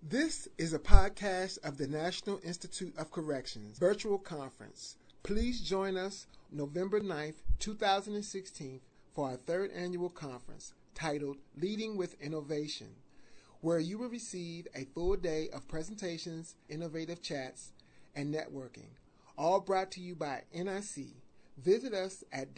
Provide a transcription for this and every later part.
This is a podcast of the National Institute of Corrections virtual conference. Please join us November 9th, 2016 for our third annual conference titled Leading with Innovation, where you will receive a full day of presentations, innovative chats, and networking, all brought to you by NIC. Visit us at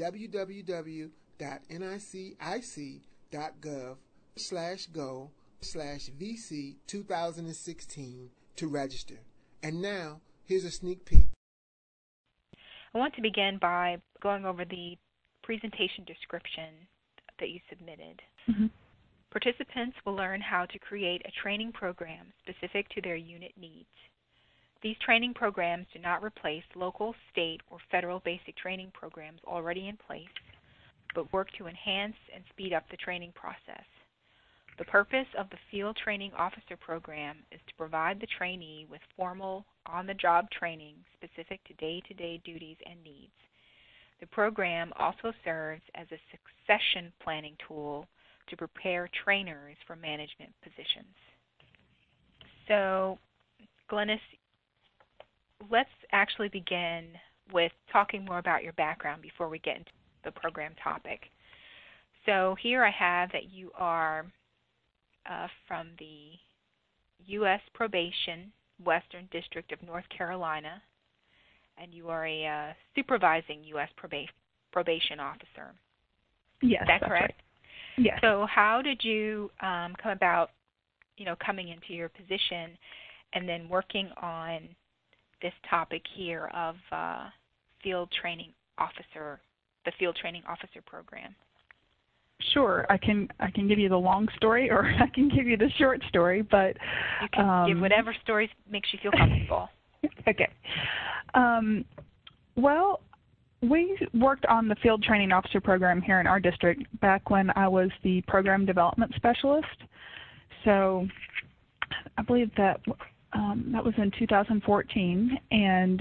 www.nicIC.gov/go/VC 2016 to register. And now, here's a sneak peek. I want to begin by going over the presentation description that you submitted. Mm-hmm. Participants will learn how to create a training program specific to their unit needs. These training programs do not replace local, state, or federal basic training programs already in place, but work to enhance and speed up the training process. The purpose of the Field Training Officer Program is to provide the trainee with formal, on-the-job training specific to day-to-day duties and needs. The program also serves as a succession planning tool to prepare trainers for management positions. So, Glennis, let's actually begin with talking more about your background before we get into the program topic. So here I have that you are from the U.S. Probation, Western District of North Carolina, and you are a supervising U.S. probation officer. Yes, is that correct? Right. Yes. So how did you come about, coming into your position and then working on this topic here of field training officer, the Field Training Officer Program? Sure, I can give you the long story, or I can give you the short story, but you can give whatever story makes you feel comfortable. Okay. Well, we worked on the Field Training Officer Program here in our district back when I was the Program Development Specialist. So I believe that was in 2014, and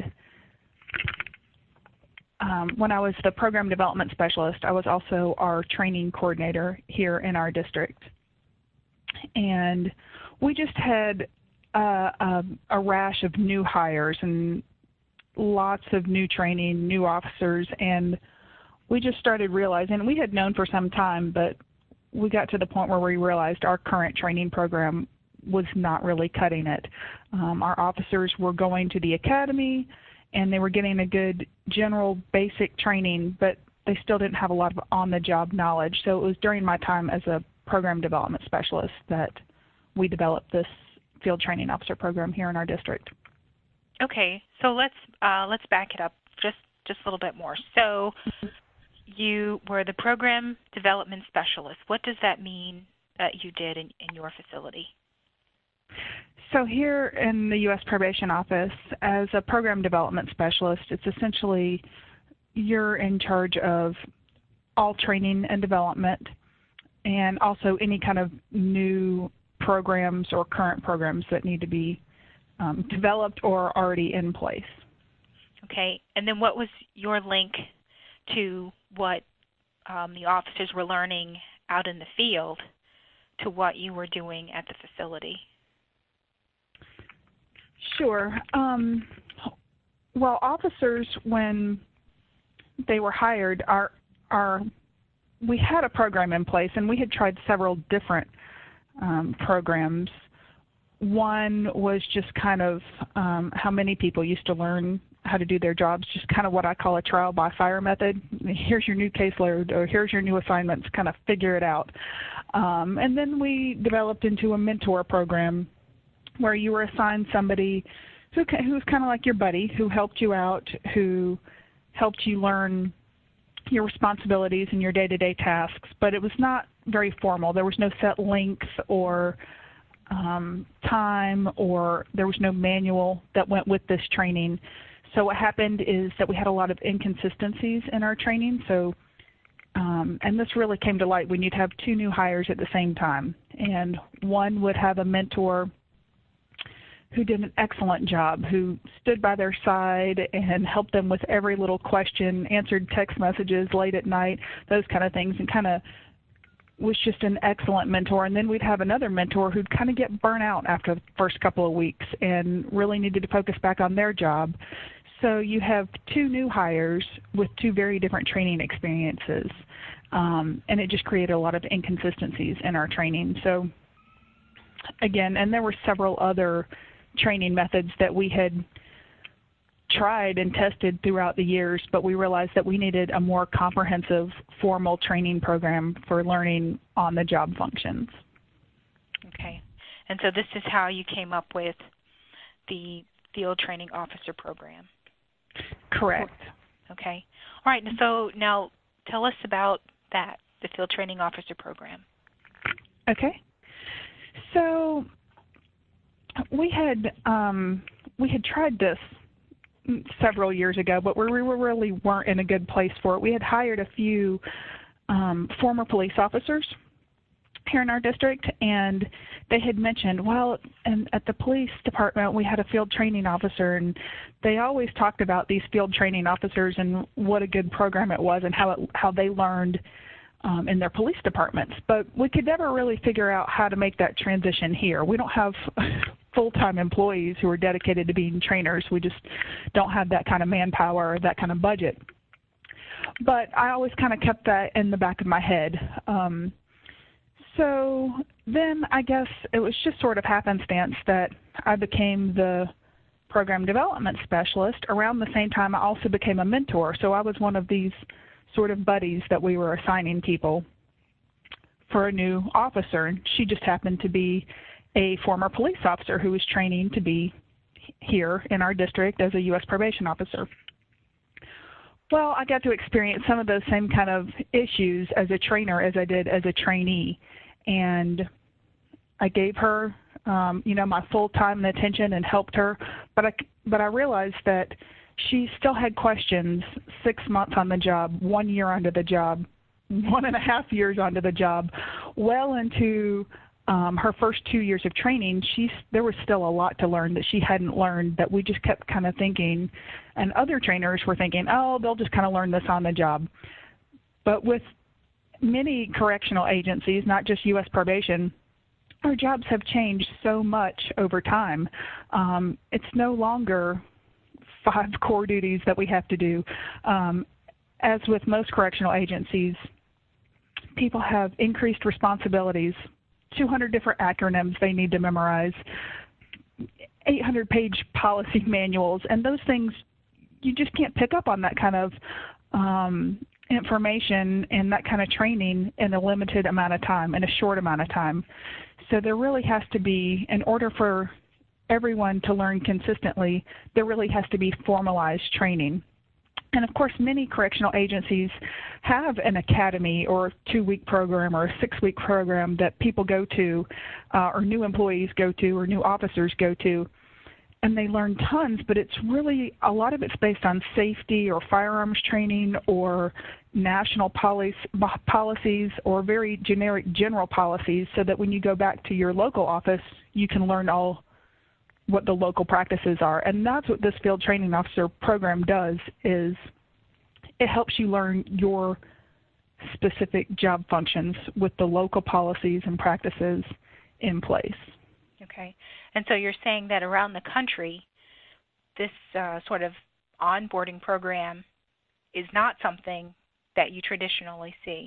when I was the Program Development Specialist, I was also our training coordinator here in our district. And we just had a rash of new hires and lots of new training, new officers, and we just started realizing, we had known for some time, but we got to the point where we realized our current training program was not really cutting it. Our officers were going to the academy, and they were getting a good general basic training, but they still didn't have a lot of on-the-job knowledge. So it was during my time as a program development specialist that we developed this Field Training Officer Program here in our district. Okay, so let's back it up just a little bit more. So you were the program development specialist. What does that mean that you did in your facility? So here in the U.S. Probation Office, as a program development specialist, it's essentially you're in charge of all training and development, and also any kind of new programs or current programs that need to be developed or already in place. Okay, and then what was your link to what the officers were learning out in the field to what you were doing at the facility? Sure. Well, officers, when they were hired, we had a program in place, and we had tried several different programs. One was just kind of how many people used to learn how to do their jobs, just kind of what I call a trial by fire method. Here's your new caseload, or here's your new assignments, kind of figure it out. And then we developed into a mentor program where you were assigned somebody who's kind of like your buddy, who helped you out, who helped you learn your responsibilities and your day-to-day tasks, but it was not very formal. There was no set length or time, or there was no manual that went with this training. So what happened is that we had a lot of inconsistencies in our training. So, and this really came to light when you'd have two new hires at the same time, and one would have a mentor who did an excellent job, who stood by their side and helped them with every little question, answered text messages late at night, those kind of things, and kind of was just an excellent mentor, and then we'd have another mentor who'd kind of get burnt out after the first couple of weeks and really needed to focus back on their job. So you have two new hires with two very different training experiences, and it just created a lot of inconsistencies in our training. So again, and there were several other training methods that we had tried and tested throughout the years, but we realized that we needed a more comprehensive formal training program for learning on-the-job functions. Okay. And so this is how you came up with the Field Training Officer Program? Correct. Okay. All right. So now tell us about that, the Field Training Officer Program. Okay. So we had tried this several years ago, but we really weren't in a good place for it. We had hired a few former police officers here in our district, and they had mentioned, well, and at the police department we had a field training officer, and they always talked about these field training officers and what a good program it was and how they learned in their police departments. But we could never really figure out how to make that transition here. We don't have full-time employees who are dedicated to being trainers. We just don't have that kind of manpower or that kind of budget. But I always kind of kept that in the back of my head. So then I guess it was just sort of happenstance that I became the program development specialist. Around the same time, I also became a mentor. So I was one of these sort of buddies that we were assigning people for a new officer. And she just happened to be a former police officer who was training to be here in our district as a U.S. probation officer. Well, I got to experience some of those same kind of issues as a trainer as I did as a trainee. And I gave her, my full time and attention and helped her. But I realized that she still had questions 6 months on the job, 1 year onto the job, 1.5 years onto the job, well into her first 2 years of training. There was still a lot to learn that she hadn't learned, that we just kept kind of thinking, and other trainers were thinking, oh, they'll just kind of learn this on the job. But with many correctional agencies, not just U.S. probation, our jobs have changed so much over time. It's no longer 5 core duties that we have to do. As with most correctional agencies, people have increased responsibilities, 200 different acronyms they need to memorize, 800-page policy manuals, and those things, you just can't pick up on that kind of information and that kind of training in a limited amount of time, in a short amount of time. So there really has to be, in order for everyone to learn consistently, there really has to be formalized training. And of course, many correctional agencies have an academy or a 2-week program or a 6-week program that people go to, or new employees go to, or new officers go to, and they learn tons, but it's really, a lot of it's based on safety or firearms training or national policies or very generic general policies, so that when you go back to your local office, you can learn all what the local practices are. And that's what this Field Training Officer Program does, is it helps you learn your specific job functions with the local policies and practices in place. Okay. And so you're saying that around the country, this sort of onboarding program is not something that you traditionally see.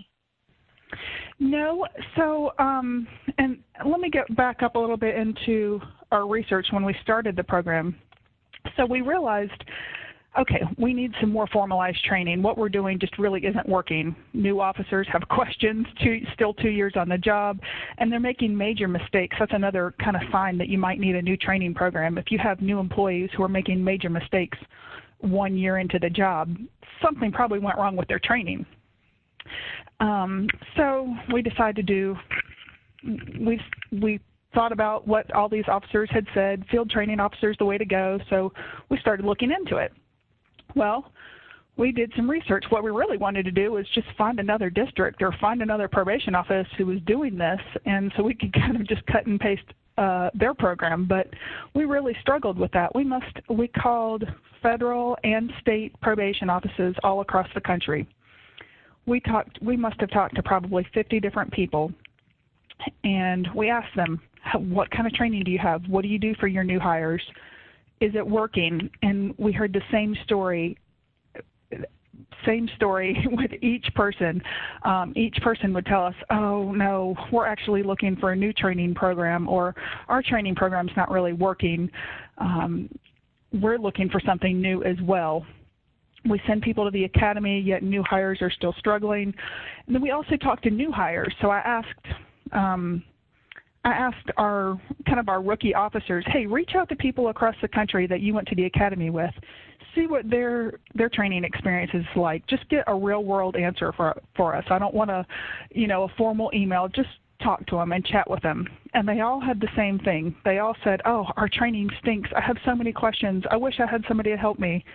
No. So, and let me get back up a little bit into our research when we started the program. So we realized, okay, we need some more formalized training. What we're doing just really isn't working. New officers have questions, still 2 years on the job, and they're making major mistakes. That's another kind of sign that you might need a new training program. If you have new employees who are making major mistakes 1 year into the job, something probably went wrong with their training. So we decided we thought about what all these officers had said, field training officers the way to go, so we started looking into it. Well, we did some research. What we really wanted to do was just find another district or find another probation office who was doing this, and so we could kind of just cut and paste their program, but we really struggled with that. We called federal and state probation offices all across the country. we must have talked to probably 50 different people, and we asked them, what kind of training do you have? What do you do for your new hires? Is it working? And we heard the same story with each person. Each person would tell us, oh, no, we're actually looking for a new training program, or our training program's not really working. We're looking for something new as well. We send people to the academy, yet new hires are still struggling. And then we also talked to new hires. So I asked our rookie officers, hey, reach out to people across the country that you went to the academy with. See what their training experience is like. Just get a real-world answer for us. I don't want a formal email. Just talk to them and chat with them. And they all had the same thing. They all said, oh, our training stinks. I have so many questions. I wish I had somebody to help me.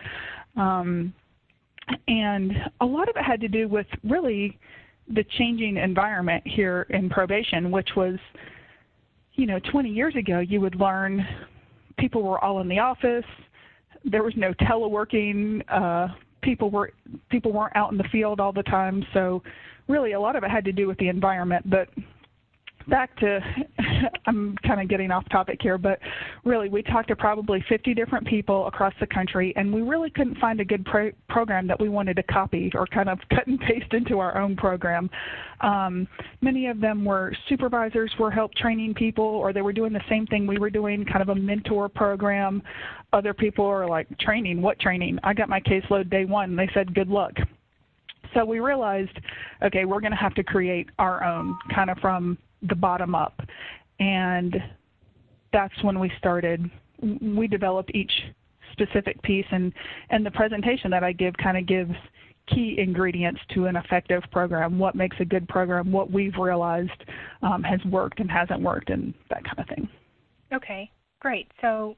And a lot of it had to do with really the changing environment here in probation, which was, 20 years ago you would learn people were all in the office. There was no teleworking. People weren't out in the field all the time. So really a lot of it had to do with the environment. But back to, I'm kind of getting off topic here, but really we talked to probably 50 different people across the country, and we really couldn't find a good program that we wanted to copy or kind of cut and paste into our own program. Many of them were supervisors, were help training people, or they were doing the same thing we were doing, kind of a mentor program. Other people are like, training? What training? I got my caseload day one, and they said, good luck. So we realized, okay, we're going to have to create our own, kind of from the bottom up. And that's when we started. We developed each specific piece, and the presentation that I give kind of gives key ingredients to an effective program, what makes a good program, what we've realized has worked and hasn't worked, and that kind of thing. Okay, great. So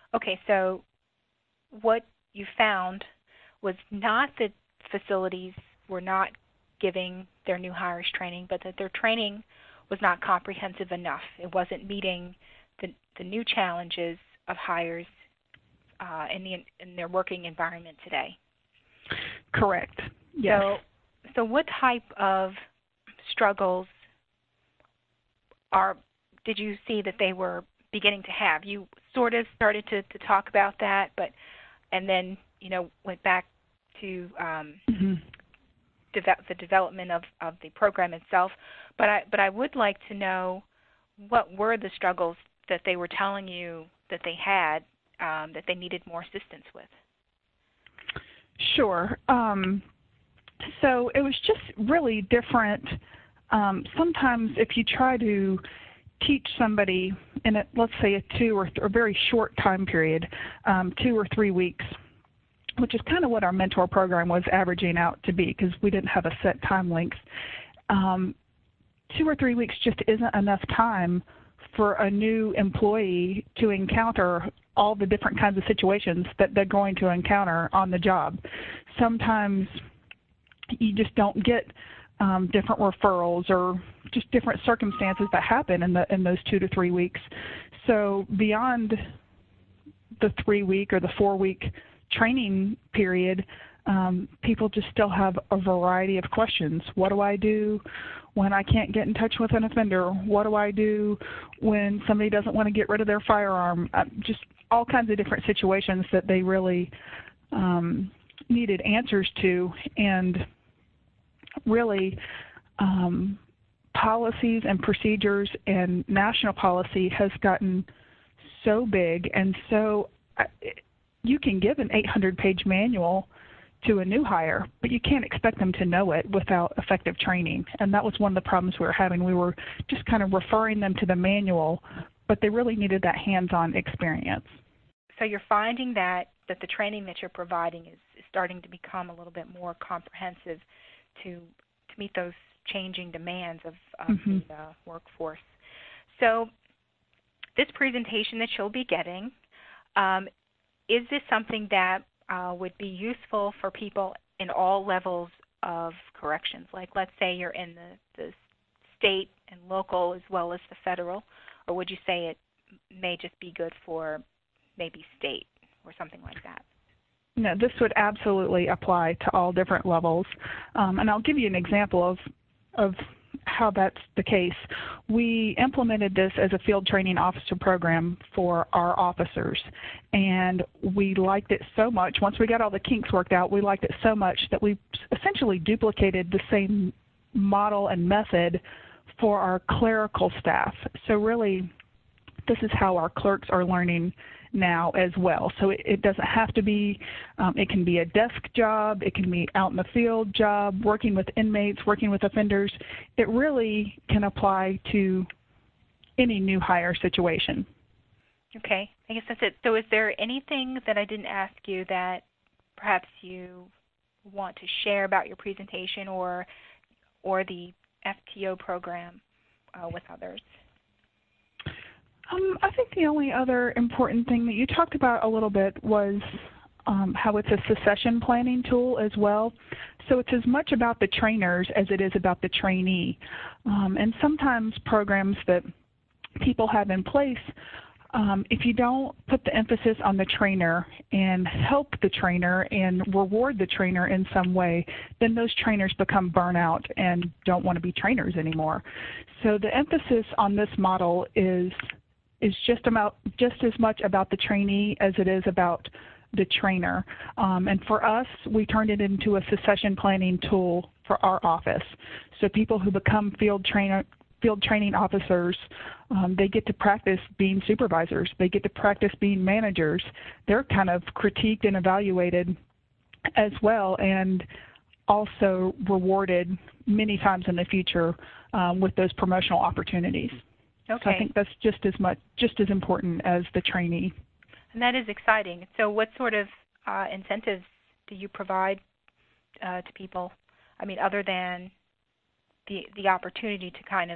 what you found was not that facilities were not giving their new hires training, but that their training was not comprehensive enough. It wasn't meeting the new challenges of hires in their working environment today. Correct. Yes. So what type of struggles did you see that they were beginning to have? You sort of started to talk about that, and then went back to the development of the program itself. But I would like to know, what were the struggles that they were telling you that they had, that they needed more assistance with? Sure. So it was just really different. Sometimes if you try to teach somebody in let's say a very short time period, 2 or 3 weeks, which is kind of what our mentor program was averaging out to be, because we didn't have a set time length. 2 or 3 weeks just isn't enough time for a new employee to encounter all the different kinds of situations that they're going to encounter on the job. Sometimes you just don't get different referrals or just different circumstances that happen in those 2 to 3 weeks. So beyond the 3-week or the 4-week training period, people just still have a variety of questions. What do I do when I can't get in touch with an offender? What do I do when somebody doesn't want to get rid of their firearm? Just all kinds of different situations that they really needed answers to. And really, policies and procedures and national policy has gotten so big, and so you can give an 800-page manual to a new hire, but you can't expect them to know it without effective training. And that was one of the problems we were having. We were just kind of referring them to the manual, but they really needed that hands-on experience. So you're finding that the training that you're providing is starting to become a little bit more comprehensive to meet those changing demands of the workforce. So this presentation that you'll be getting, is this something that would be useful for people in all levels of corrections? Like, let's say you're in the state and local as well as the federal, or would you say it may just be good for maybe state or something like that? No, this would absolutely apply to all different levels. And I'll give you an example of how that's the case. We implemented this as a field training officer program for our officers, and we liked it so much. Once we got all the kinks worked out, we liked it so much that we essentially duplicated the same model and method for our clerical staff. So really, this is how our clerks are learning now as well. So it doesn't have to be, it can be a desk job, it can be out in the field job, working with inmates, working with offenders. It really can apply to any new hire situation. Okay, I guess that's it. So is there anything that I didn't ask you that perhaps you want to share about your presentation or the FTO program with others? I think the only other important thing that you talked about a little bit was how it's a succession planning tool as well. So it's as much about the trainers as it is about the trainee. And sometimes programs that people have in place, if you don't put the emphasis on the trainer and help the trainer and reward the trainer in some way, then those trainers become burnout and don't want to be trainers anymore. So the emphasis on this model is just as much about the trainee as it is about the trainer. And for us, we turned it into a succession planning tool for our office. So people who become field training officers, they get to practice being supervisors. They get to practice being managers. They're kind of critiqued and evaluated as well, and also rewarded many times in the future with those promotional opportunities. Okay. So I think that's just as important as the trainee. And that is exciting. So what sort of incentives do you provide to people? I mean, other than the opportunity to kind of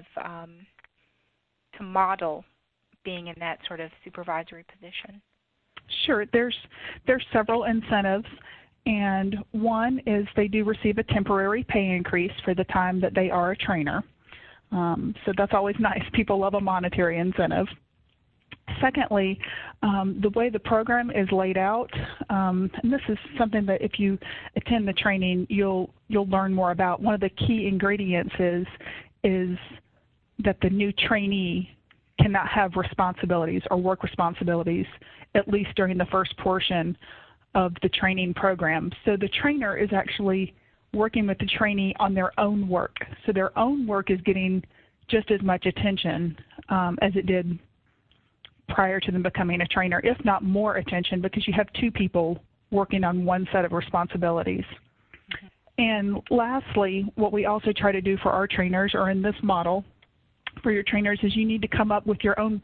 to model being in that sort of supervisory position? Sure. There's several incentives, and one is they do receive a temporary pay increase for the time that they are a trainer. So that's always nice. People love a monetary incentive. Secondly, the way the program is laid out, and this is something that if you attend the training, you'll learn more about. One of the key ingredients is that the new trainee cannot have responsibilities or work responsibilities, at least during the first portion of the training program. So the trainer is actually working with the trainee on their own work. So their own work is getting just as much attention as it did prior to them becoming a trainer, if not more attention, because you have two people working on one set of responsibilities. Mm-hmm. And lastly, what we also try to do for our trainers, or in this model for your trainers, is you need to come up with your own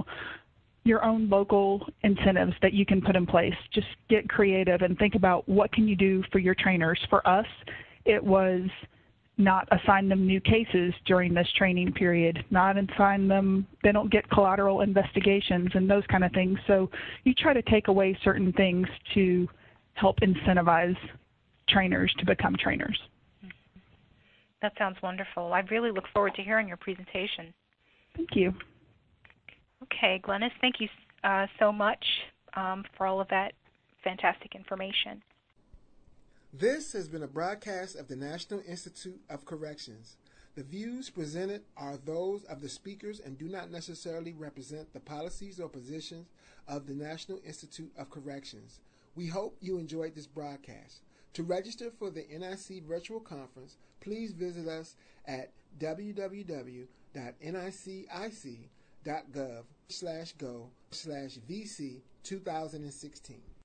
local incentives that you can put in place. Just get creative and think about what can you do for your trainers. For us, it was not assign them new cases during this training period, not assign them, they don't get collateral investigations and those kind of things. So you try to take away certain things to help incentivize trainers to become trainers. That sounds wonderful. I really look forward to hearing your presentation. Thank you. Okay, Glennis, thank you so much for all of that fantastic information. This has been a broadcast of the National Institute of Corrections. The views presented are those of the speakers and do not necessarily represent the policies or positions of the National Institute of Corrections. We hope you enjoyed this broadcast. To register for the NIC virtual conference, please visit us at www.nicic.gov/go/VC 2016.